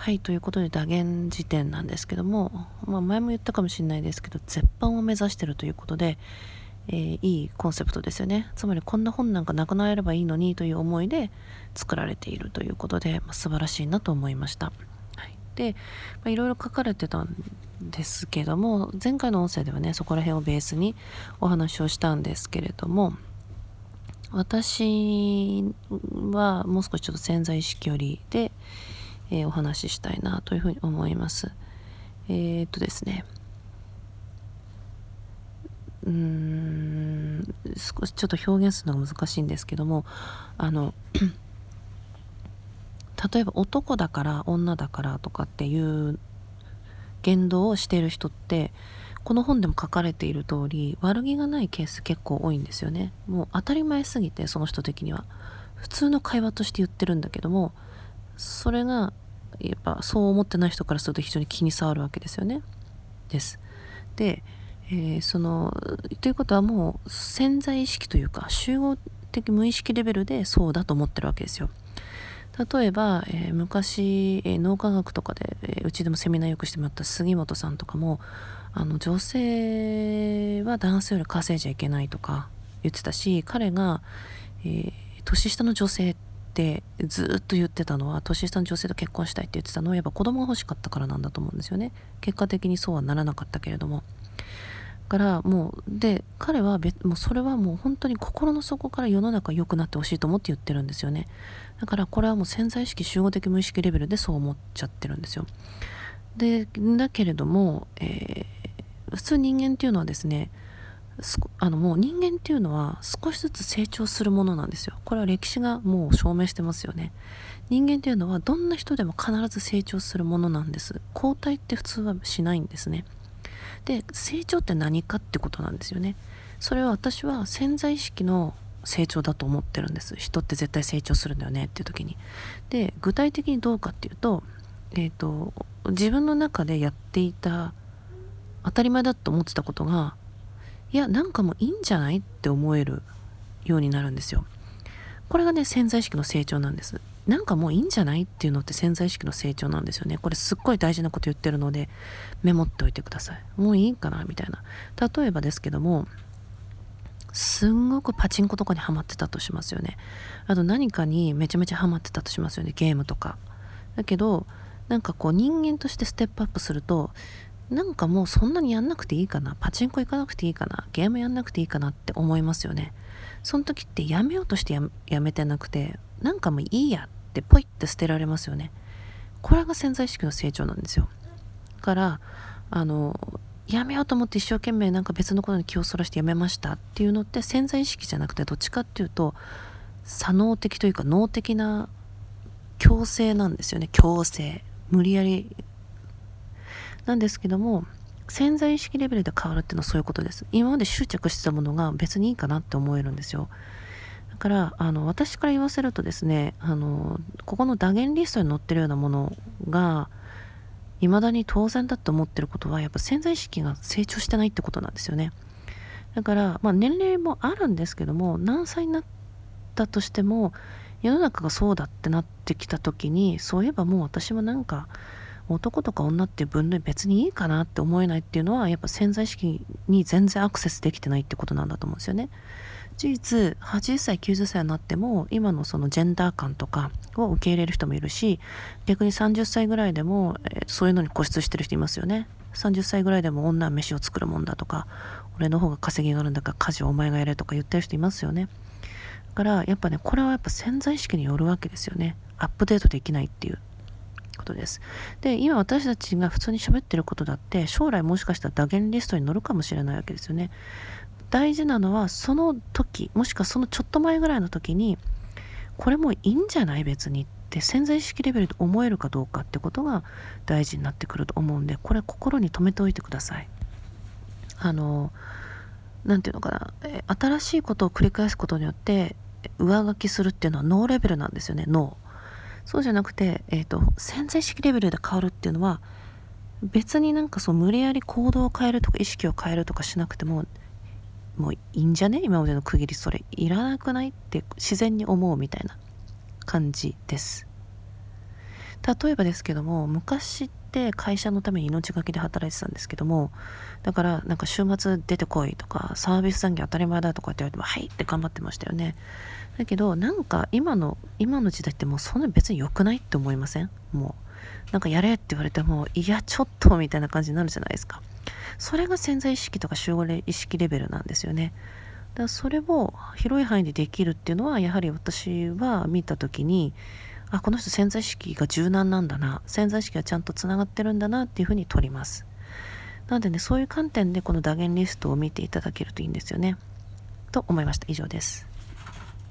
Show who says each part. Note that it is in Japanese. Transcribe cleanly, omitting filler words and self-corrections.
Speaker 1: はい、ということで打言辞典なんですけども、前も言ったかもしれないですけど、絶版を目指しているということで、いいコンセプトですよね。つまりこんな本なんかなくなればいいのにという思いで作られているということで、素晴らしいなと思いました。はい、で、いろいろ書かれてたんですけども、前回の音声ではね、そこら辺をベースにお話をしたんですけれども、私はもう少しちょっと潜在意識よりで、お話ししたいなというふうに思います。ですね、少しちょっと表現するのが難しいんですけども、例えば男だから女だからとかっていう言動をしている人って、この本でも書かれている通り悪気がないケース結構多いんですよね。もう当たり前すぎて、その人的には普通の会話として言ってるんだけども、それがやっぱそう思ってない人からすると非常に気に障るわけですよね。です。で、ということはもう潜在意識というか集合的無意識レベルでそうだと思ってるわけですよ。例えば、昔、脳科学とかで、うちでもセミナーよくしてもらった杉本さんとかも、女性は男性より稼いじゃいけないとか言ってたし、彼が、年下の女性ってずっと言ってたのは、年下の女性と結婚したいって言ってたのはやっぱ子供が欲しかったからなんだと思うんですよね。結果的にそうはならなかったけれども。からもうで彼はもうそれはもう本当に心の底から世の中良くなってほしいと思って言ってるんですよね。だからこれはもう潜在意識集合的無意識レベルでそう思っちゃってるんですよ。でだけれども、普通人間っていうのはですね、もう人間っていうのは少しずつ成長するものなんですよ。これは歴史がもう証明してますよね。人間っていうのはどんな人でも必ず成長するものなんです。後退って普通はしないんですね。で、成長って何かってことなんですよね。それは私は潜在意識の成長だと思ってるんです。人って絶対成長するんだよねっていう時に。で、具体的にどうかっていうと、自分の中でやっていた当たり前だと思ってたことが、いや、なんかもういいんじゃないって思えるようになるんですよ。これがね、潜在意識の成長なんです。なんかもういいんじゃないっていうのって潜在意識の成長なんですよね。これすっごい大事なこと言ってるのでメモっておいてください。もういいかなみたいな。例えばですけども、すんごくパチンコとかにハマってたとしますよね。あと何かにめちゃめちゃハマってたとしますよね。ゲームとか。だけど、なんかこう人間としてステップアップすると、なんかもうそんなにやんなくていいかな、パチンコ行かなくていいかな、ゲームやんなくていいかなって思いますよね。その時ってやめようとしてやめてなくて、なんかもういいやってポイって捨てられますよね。これが潜在意識の成長なんですよ。だからやめようと思って一生懸命なんか別のことに気をそらしてやめましたっていうのって潜在意識じゃなくて、どっちかっていうと左脳的というか脳的な強制なんですよね。強制、無理やりなんですけども、潜在意識レベルで変わるっていうのはそういうことです。今まで執着してたものが別にいいかなって思えるんですよ。だから私から言わせるとですね、ここの打言リストに載ってるようなものが未だに当然だと思ってることは、やっぱ潜在意識が成長してないってことなんですよね。だから、年齢もあるんですけども、何歳になったとしても世の中がそうだってなってきた時に、そういえばもう私もなんか男とか女っていう分類別にいいかなって思えないっていうのは、やっぱ潜在意識に全然アクセスできてないってことなんだと思うんですよね。事実80歳90歳になっても今のそのジェンダー感とかを受け入れる人もいるし、逆に30歳ぐらいでも、そういうのに固執してる人いますよね。30歳ぐらいでも女は飯を作るもんだとか、俺の方が稼ぎがあるんだから家事をお前がやれとか言ってる人いますよね。だからやっぱね、これはやっぱ潜在意識によるわけですよね。アップデートできないっていうことです。で、今私たちが普通に喋ってることだって将来もしかしたら打言リストに載るかもしれないわけですよね。大事なのはその時、もしくはそのちょっと前ぐらいの時に、これもういいんじゃない別にって潜在意識レベルで思えるかどうかってことが大事になってくると思うんで、これ心に留めておいてください。なんていうのかな、新しいことを繰り返すことによって上書きするっていうのは脳レベルなんですよね。脳。そうじゃなくて、潜在意識レベルで変わるっていうのは、別になんかそう無理やり行動を変えるとか意識を変えるとかしなくても、もういいんじゃね、今までの区切りそれいらなくないって自然に思うみたいな感じです。 例えばですけども、昔って会社のために命がけで働いてたんですけども、だからなんか週末出てこいとか、サービス残業当たり前だとかって言われても、はいって頑張ってましたよね。だけど、なんか今の時代ってもうそんな別に良くないって思いません？もう。なんかやれって言われても、いや、ちょっとみたいな感じになるじゃないですか。それが潜在意識とか集合意識レベルなんですよね。だからそれを広い範囲でできるっていうのは、やはり私は見た時に、あ、この人潜在意識が柔軟なんだな、潜在意識がちゃんとつながってるんだなっていうふうに取ります。なのでね、そういう観点でこの打言リストを見ていただけるといいんですよね。と思いました。以上です。